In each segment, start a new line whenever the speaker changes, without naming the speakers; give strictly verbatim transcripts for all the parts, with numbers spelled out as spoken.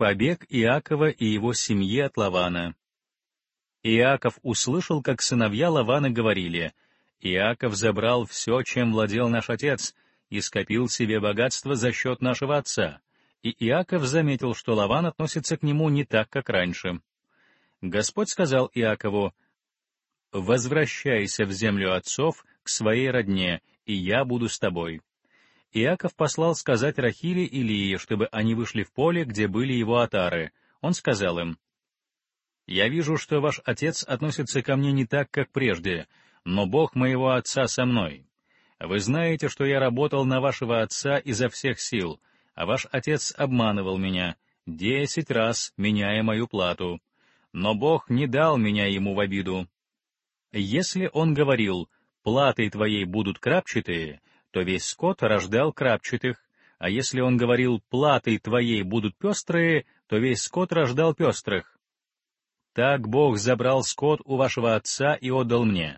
Побег Иакова и его семьи от Лавана. Иаков услышал, как сыновья Лавана говорили: «Иаков забрал все, чем владел наш отец, и скопил себе богатство за счет нашего отца». И Иаков заметил, что Лаван относится к нему не так, как раньше. Господь сказал Иакову: «Возвращайся в землю отцов, к своей родне, и я буду с тобой». Иаков послал сказать Рахиле и Лии, чтобы они вышли в поле, где были его отары. Он сказал им: «Я вижу, что ваш отец относится ко мне не так, как прежде, но Бог моего отца со мной. Вы знаете, что я работал на вашего отца изо всех сил, а ваш отец обманывал меня, десять раз меняя мою плату. Но Бог не дал меня ему в обиду. Если он говорил: платой твоей будут крапчатые, то весь скот рождал крапчатых, а если он говорил: платой твоей будут пестрые, то весь скот рождал пестрых. Так Бог забрал скот у вашего отца и отдал мне.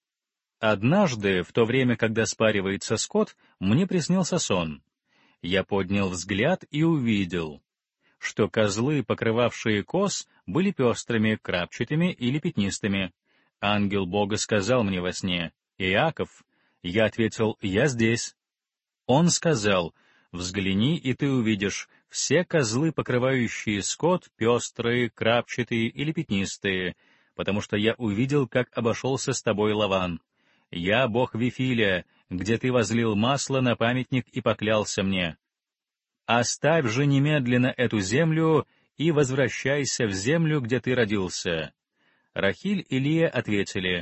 Однажды, в то время, когда спаривается скот, мне приснился сон. Я поднял взгляд и увидел, что козлы, покрывавшие коз, были пестрыми, крапчатыми или пятнистыми. Ангел Бога сказал мне во сне: «Иаков». Я ответил: «Я здесь». Он сказал: «Взгляни, и ты увидишь, все козлы, покрывающие скот, пестрые, крапчатые или пятнистые, потому что я увидел, как обошелся с тобой Лаван. Я Бог Вифиля, где ты возлил масло на памятник и поклялся мне. Оставь же немедленно эту землю и возвращайся в землю, где ты родился». Рахиль и Лия ответили: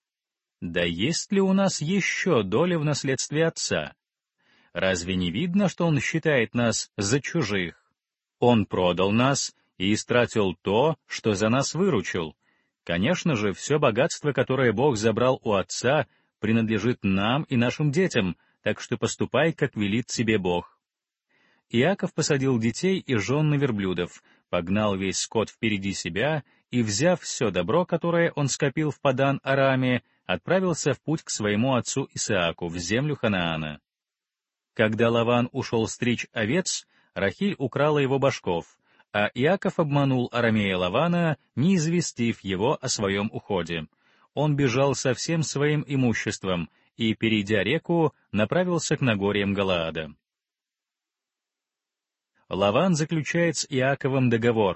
«Да есть ли у нас еще доля в наследстве отца? Разве не видно, что он считает нас за чужих? Он продал нас и истратил то, что за нас выручил. Конечно же, все богатство, которое Бог забрал у отца, принадлежит нам и нашим детям, так что поступай, как велит тебе Бог». Иаков посадил детей и жен на верблюдов, погнал весь скот впереди себя и, взяв все добро, которое он скопил в Падан-Араме, отправился в путь к своему отцу Исааку в землю Ханаана. Когда Лаван ушел стричь овец, Рахиль украла его башков, а Иаков обманул арамея Лавана, не известив его о своем уходе. Он бежал со всем своим имуществом и, перейдя реку, направился к нагорьям Галаада. Лаван заключает с Иаковом договор.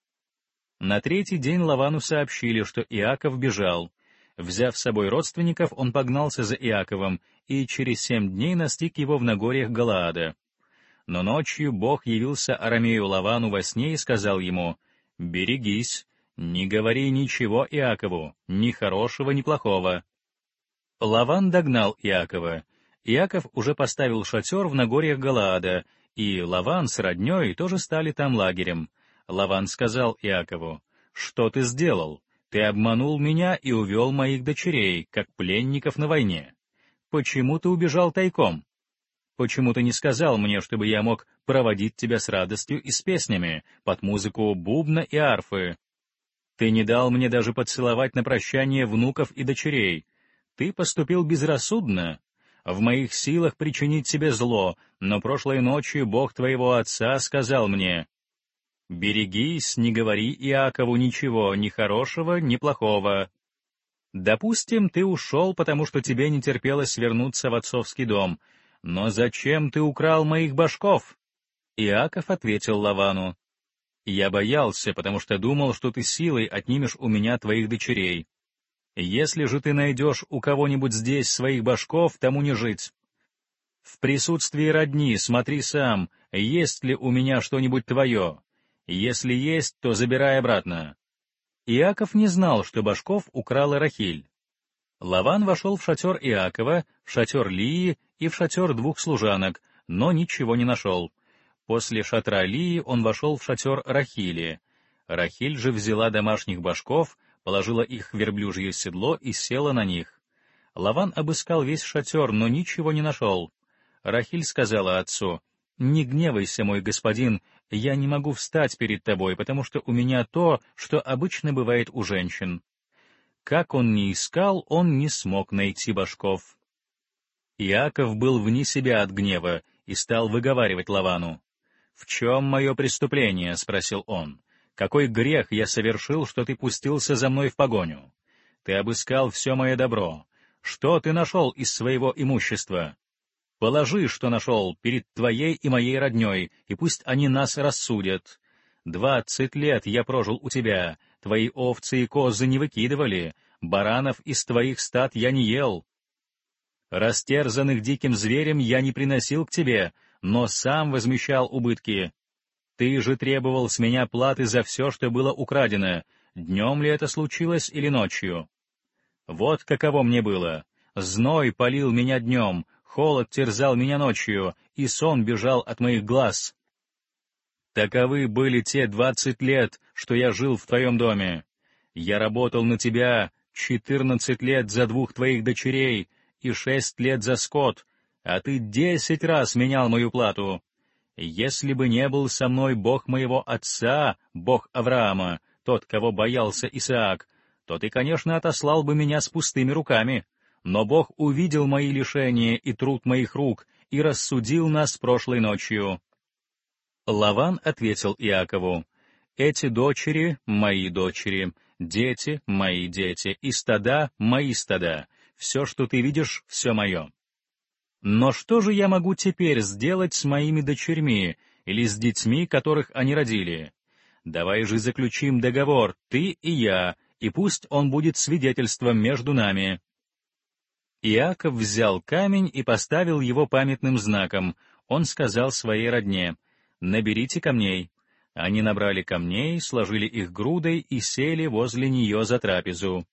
На третий день Лавану сообщили, что Иаков бежал. Взяв с собой родственников, он погнался за Иаковом и через семь дней настиг его в Нагорьях Галаада. Но ночью Бог явился арамею Лавану во сне и сказал ему: «Берегись, не говори ничего Иакову, ни хорошего, ни плохого». Лаван догнал Иакова. Иаков уже поставил шатер в Нагорьях Галаада, и Лаван с родней тоже стали там лагерем. Лаван сказал Иакову: «Что ты сделал? Ты обманул меня и увел моих дочерей, как пленников на войне. Почему ты убежал тайком? Почему ты не сказал мне, чтобы я мог проводить тебя с радостью и с песнями, под музыку бубна и арфы? Ты не дал мне даже поцеловать на прощание внуков и дочерей. Ты поступил безрассудно. В моих силах причинить тебе зло, но прошлой ночью Бог твоего отца сказал мне: «Берегись, не говори Иакову ничего, ни хорошего, ни плохого». Допустим, ты ушел, потому что тебе не терпелось вернуться в отцовский дом, но зачем ты украл моих башков?» Иаков ответил Лавану: «Я боялся, потому что думал, что ты силой отнимешь у меня твоих дочерей. Если же ты найдешь у кого-нибудь здесь своих башков, тому не жить. В присутствии родни смотри сам, есть ли у меня что-нибудь твое. Если есть, то забирай обратно». Иаков не знал, что башков украла Рахиль. Лаван вошел в шатер Иакова, в шатер Лии и в шатер двух служанок, но ничего не нашел. После шатра Лии он вошел в шатер Рахили. Рахиль же взяла домашних башков, положила их в верблюжье седло и села на них. Лаван обыскал весь шатер, но ничего не нашел. Рахиль сказала отцу: «Не гневайся, мой господин, я не могу встать перед тобой, потому что у меня то, что обычно бывает у женщин». Как он ни искал, он не смог найти башков. Иаков был вне себя от гнева и стал выговаривать Лавану: «В чем мое преступление?» — спросил он. «Какой грех я совершил, что ты пустился за мной в погоню? Ты обыскал все мое добро. Что ты нашел из своего имущества? Положи, что нашел, перед твоей и моей родней, и пусть они нас рассудят. Двадцать лет я прожил у тебя, твои овцы и козы не выкидывали, баранов из твоих стад я не ел. Растерзанных диким зверем я не приносил к тебе, но сам возмещал убытки. Ты же требовал с меня платы за все, что было украдено, днем ли это случилось или ночью. Вот каково мне было. Зной палил меня днем, холод терзал меня ночью, и сон бежал от моих глаз. Таковы были те двадцать лет, что я жил в твоем доме. Я работал на тебя четырнадцать лет за двух твоих дочерей и шесть лет за скот, а ты десять раз менял мою плату. Если бы не был со мной Бог моего отца, Бог Авраама, тот, кого боялся Исаак, то ты, конечно, отослал бы меня с пустыми руками. Но Бог увидел мои лишения и труд моих рук и рассудил нас прошлой ночью». Лаван ответил Иакову: «Эти дочери — мои дочери, дети — мои дети, и стада — мои стада. Все, что ты видишь, все мое. Но что же я могу теперь сделать с моими дочерьми или с детьми, которых они родили? Давай же заключим договор, ты и я, и пусть он будет свидетельством между нами». Иаков взял камень и поставил его памятным знаком. Он сказал своей родне: «Наберите камней». Они набрали камней, сложили их грудой и сели возле нее за трапезу.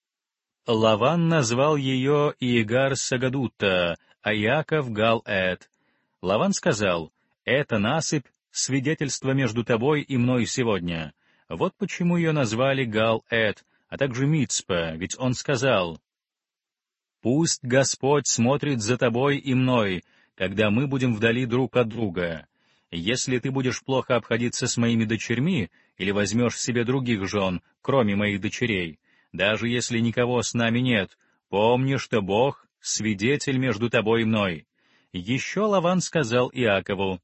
Лаван назвал ее Иегар-Сагадутта, а Иаков — Гал-Эд. Лаван сказал: «Это насыпь, свидетельство между тобой и мной сегодня». Вот почему ее назвали Гал-Эд, а также Мицпа, ведь он сказал: «Пусть Господь смотрит за тобой и мной, когда мы будем вдали друг от друга. Если ты будешь плохо обходиться с моими дочерьми или возьмешь себе других жен, кроме моих дочерей, даже если никого с нами нет, помни, что Бог — свидетель между тобой и мной». Еще Лаван сказал Иакову: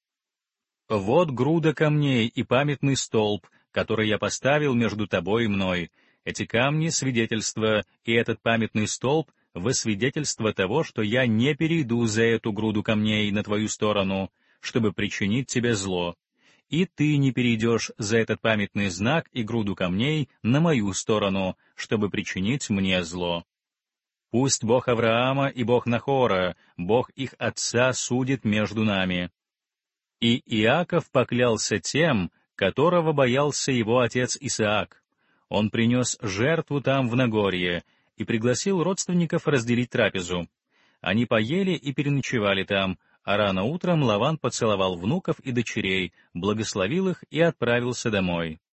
«Вот груда камней и памятный столб, который я поставил между тобой и мной. Эти камни — свидетельство, и этот памятный столб — во свидетельство того, что я не перейду за эту груду камней на твою сторону, чтобы причинить тебе зло. И ты не перейдешь за этот памятный знак и груду камней на мою сторону, чтобы причинить мне зло. Пусть Бог Авраама и Бог Нахора, Бог их отца, судит между нами». И Иаков поклялся тем, которого боялся его отец Исаак. Он принес жертву там в Нагорье и пригласил родственников разделить трапезу. Они поели и переночевали там, а рано утром Лаван поцеловал внуков и дочерей, благословил их и отправился домой.